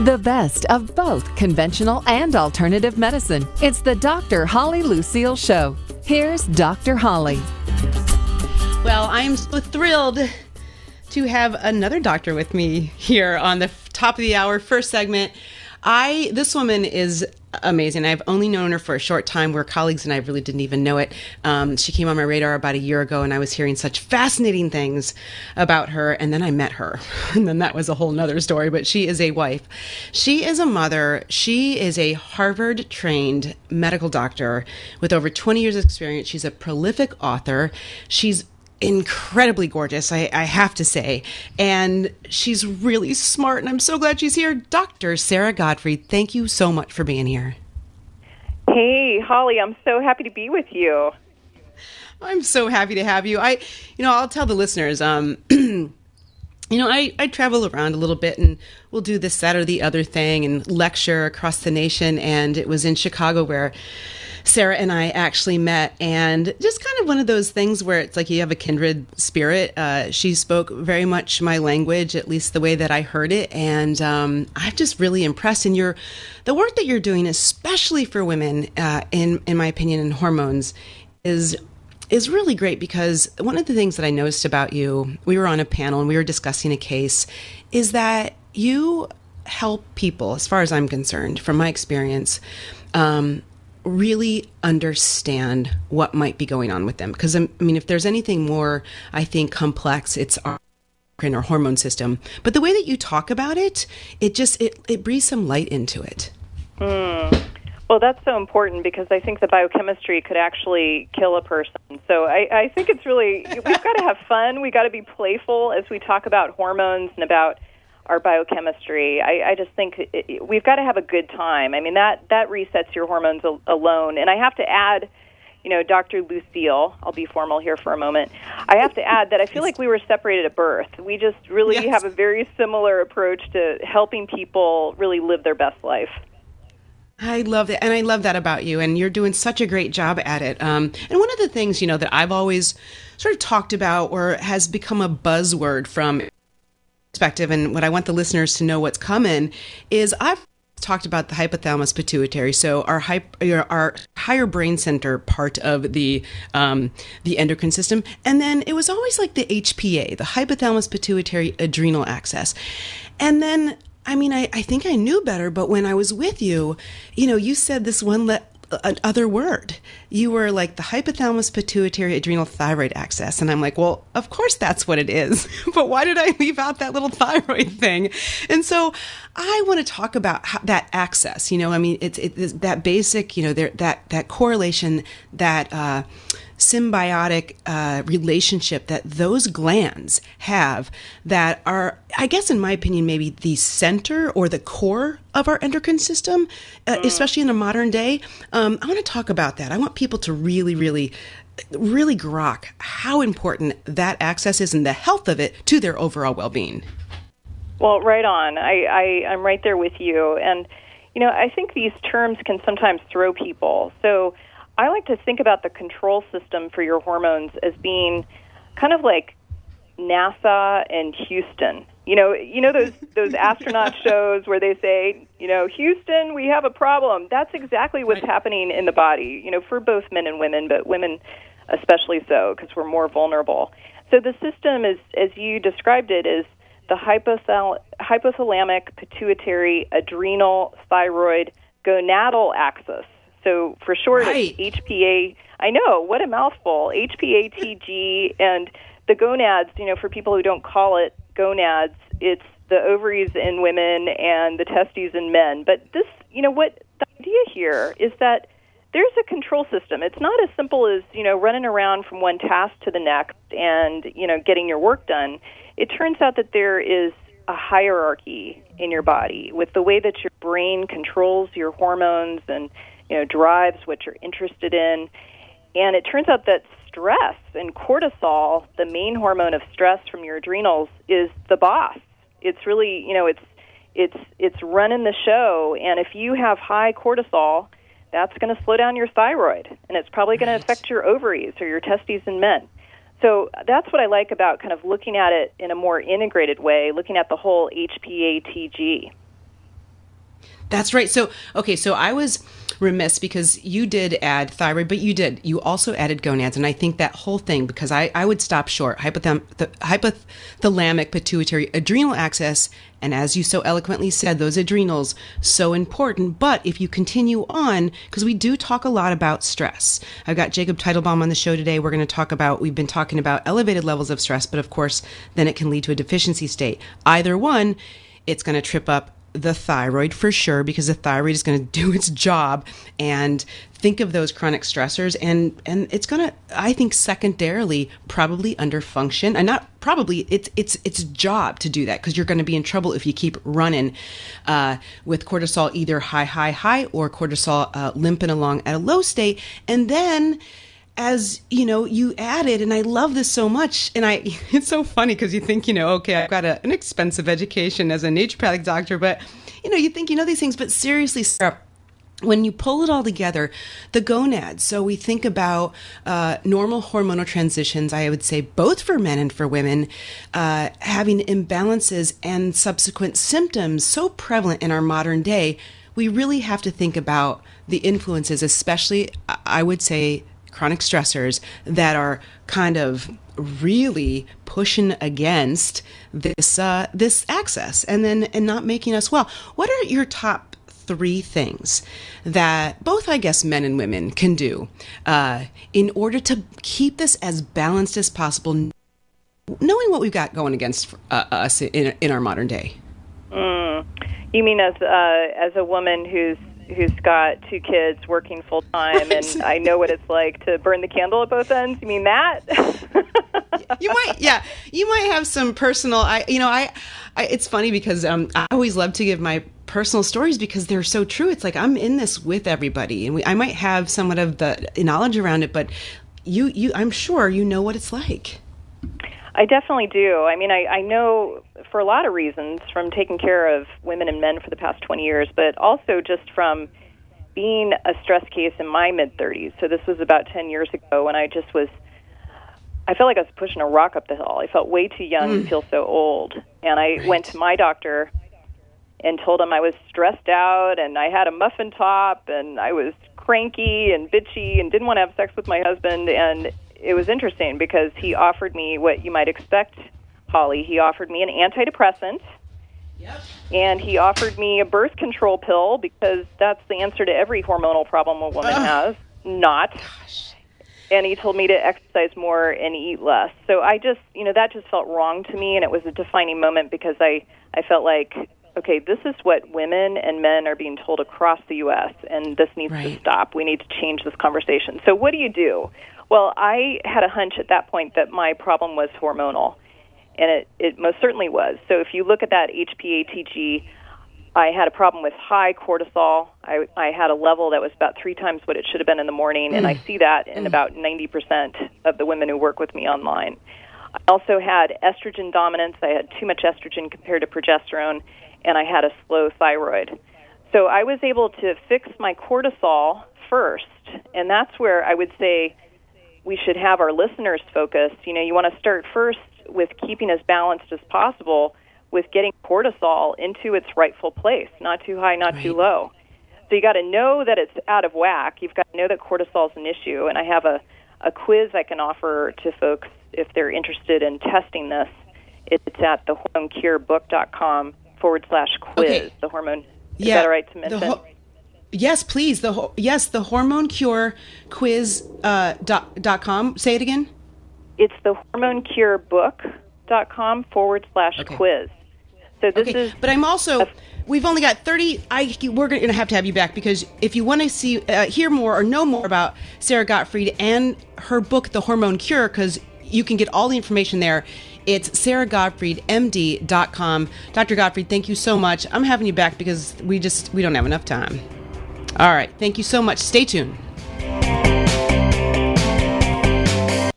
The best of both conventional and alternative medicine. It's the Dr. Holly Lucille Show. Here's Dr. Holly. Well, I'm so thrilled to have another doctor with me here on the top of the hour, first segment. This woman is amazing. I've only known her for a short time. We're colleagues and I really didn't even know it. She came on my radar about a year ago and I was hearing such fascinating things about her. And then I met her and then that was a whole nother story, but she is a wife. She is a mother. She is a Harvard trained medical doctor with over 20 years of experience. She's a prolific author. She's incredibly gorgeous, I have to say. And she's really smart, and I'm so glad she's here. Dr. Sara Godfrey, thank you so much for being here. Hey, Holly, I'm so happy to be with you. I'm so happy to have you. I'll tell the listeners, I travel around a little bit and we'll do this, that, or the other thing and lecture across the nation. And it was in Chicago where Sara and I actually met, and just kind of one of those things where it's like you have a kindred spirit. She spoke very much my language, at least the way that I heard it, and I'm just really impressed. And the work that you're doing, especially for women, in my opinion, in hormones, is really great, because one of the things that I noticed about you, we were on a panel and we were discussing a case, is that you help people, as far as I'm concerned, from my experience, really understand what might be going on with them. Because, if there's anything more, I think, complex, it's our endocrine or hormone system. But the way that you talk about it, it breathes some light into it. Well, that's so important, because I think the biochemistry could actually kill a person. So I think it's really, we've got to have fun. We've got to be playful as we talk about hormones and about our biochemistry. I just think we've got to have a good time. That resets your hormones alone. And I have to add, Dr. Lucille, I'll be formal here for a moment. I have to add that I feel like we were separated at birth. We just really have a very similar approach to helping people really live their best life. I love it. And I love that about you. And you're doing such a great job at it. And one of the things, that I've always sort of talked about, or has become a buzzword from perspective, and what I want the listeners to know what's coming, is I've talked about the hypothalamus pituitary, so our higher brain center part of the endocrine system, and then it was always like the HPA, the hypothalamus pituitary adrenal axis, and then I think I knew better, but when I was with you, you said this one other word. You were like the hypothalamus pituitary adrenal thyroid axis. And I'm like, well, of course that's what it is. But why did I leave out that little thyroid thing? And so I want to talk about that axis. It's that basic, that correlation, that symbiotic relationship that those glands have that are, I guess, in my opinion, maybe the center or the core of our endocrine system, especially in a modern day. I want to talk about that. I want people to really, really, really grok how important that axis is and the health of it to their overall well-being. Well, right on. I'm right there with you. And, I think these terms can sometimes throw people. So I like to think about the control system for your hormones as being kind of like NASA and Houston. Those astronaut shows where they say, Houston, we have a problem. That's exactly what's happening in the body, for both men and women, but women especially so, because we're more vulnerable. So the system is, as you described it, is the hypothalamic pituitary adrenal thyroid gonadal axis. So for short, it's HPA. I know, what a mouthful. HPATG, and the gonads, for people who don't call it gonads, it's the ovaries in women and the testes in men. But this, what the idea here is that there's a control system. It's not as simple as, running around from one task to the next and, getting your work done. It turns out that there is a hierarchy in your body with the way that your brain controls your hormones and drives what you're interested in. And it turns out that stress and cortisol, the main hormone of stress from your adrenals, is the boss. It's really, it's running the show. And if you have high cortisol, that's going to slow down your thyroid, and it's probably going to affect your ovaries or your testes in men. So that's what I like about kind of looking at it in a more integrated way, looking at the whole HPATG. That's right. So, okay, so I was remiss because you did add thyroid, but you also added gonads. And I think that whole thing, because I would stop short, hypothalamic pituitary adrenal axis. And as you so eloquently said, those adrenals, so important. But if you continue on, because we do talk a lot about stress. I've got Jacob Teitelbaum on the show today. We've been talking about elevated levels of stress, but of course, then it can lead to a deficiency state. Either one, it's going to trip up the thyroid for sure, because the thyroid is going to do its job and think of those chronic stressors, and it's going to, I think, secondarily probably underfunction, and not probably, it's job to do that, because you're going to be in trouble if you keep running with cortisol either high or cortisol limping along at a low state. And then, as you know, you added, and I love this so much, and it's so funny because you think, okay, I've got an expensive education as a naturopathic doctor, but you think you know these things, but seriously, Sarah, when you pull it all together, the gonads, so we think about normal hormonal transitions, I would say both for men and for women, having imbalances and subsequent symptoms so prevalent in our modern day, we really have to think about the influences, especially, I would say, chronic stressors that are kind of really pushing against this access and not making us well. What are your top 3 things that both, I guess, men and women can do in order to keep this as balanced as possible, knowing what we've got going against us in our modern day? You mean as a woman who's got 2 kids working full time, and I know what it's like to burn the candle at both ends? You mean that? You might have some personal. It's funny because I always love to give my personal stories because they're so true. It's like I'm in this with everybody, and I might have somewhat of the knowledge around it, but I'm sure you know what it's like. I definitely do. I mean, I know for a lot of reasons, from taking care of women and men for the past 20 years, but also just from being a stress case in my mid-30s. So this was about 10 years ago when I felt like I was pushing a rock up the hill. I felt way too young to feel so old. And I went to my doctor and told him I was stressed out and I had a muffin top and I was cranky and bitchy and didn't want to have sex with my husband. And it was interesting because he offered me what you might expect, Holly. He offered me an antidepressant, and he offered me a birth control pill because that's the answer to every hormonal problem a woman has. Not. Gosh. And he told me to exercise more and eat less. So I just, that just felt wrong to me, and it was a defining moment because I felt like, okay, this is what women and men are being told across the U.S., and this needs to stop. We need to change this conversation. So what do you do? Well, I had a hunch at that point that my problem was hormonal, and it most certainly was. So if you look at that HPA-TG, I had a problem with high cortisol. I had a level that was about 3 times what it should have been in the morning, and I see that in about 90% of the women who work with me online. I also had estrogen dominance. I had too much estrogen compared to progesterone, and I had a slow thyroid. So I was able to fix my cortisol first, and that's where I would say we should have our listeners focus. You want to start first with keeping as balanced as possible with getting cortisol into its rightful place, not too high, not too low. So you got to know that it's out of whack. You've got to know that cortisol is an issue, and I have a quiz I can offer to folks if they're interested in testing this. It's at thehormonecurebook.com/quiz. Okay. The hormone. Is that all right to mention? Yes, please. The hormonecure.quiz.com. Say it again. It's thehormonecurebook.com/quiz. So this is. But I'm also. We've only got 30. We're going to have you back because if you want to hear more or know more about Sara Gottfried and her book, The Hormone Cure, because you can get all the information there. It's SaraGottfriedMD.com. Dr. Gottfried, thank you so much. I'm having you back because we don't have enough time. All right. Thank you so much. Stay tuned.